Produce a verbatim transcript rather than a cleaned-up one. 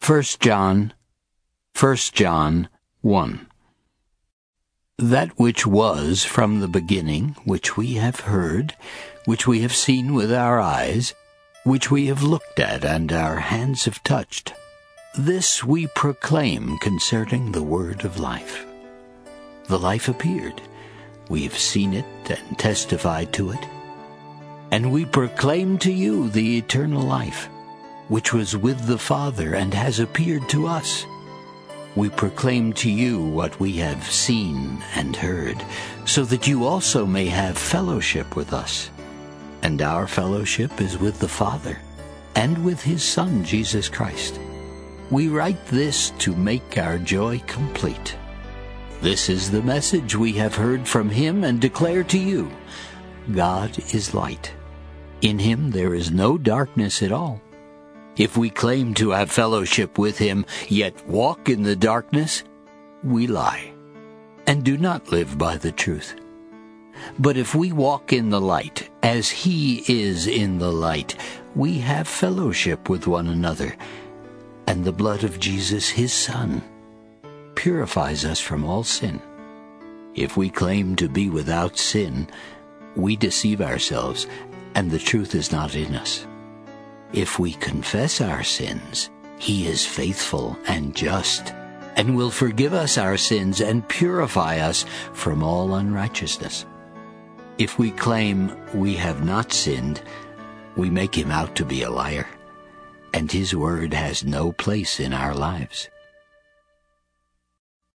First John, First John one. That which was from the beginning, which we have heard, which we have seen with our eyes, which we have looked at and our hands have touched, this we proclaim concerning the word of life. The life appeared. We have seen it and testified to it. And we proclaim to you the eternal life, which was with the Father and has appeared to us. We proclaim to you what we have seen and heard, so that you also may have fellowship with us. And our fellowship is with the Father and with his Son, Jesus Christ. We write this to make our joy complete. This is the message we have heard from him and declare to you. God is light. In him there is no darkness at all. If we claim to have fellowship with him, yet walk in the darkness, we lie, and do not live by the truth. But if we walk in the light, as he is in the light, we have fellowship with one another, and the blood of Jesus, his Son, purifies us from all sin. If we claim to be without sin, we deceive ourselves, and the truth is not in us. If we confess our sins, he is faithful and just, and will forgive us our sins and purify us from all unrighteousness. If we claim we have not sinned, we make him out to be a liar, and his word has no place in our lives.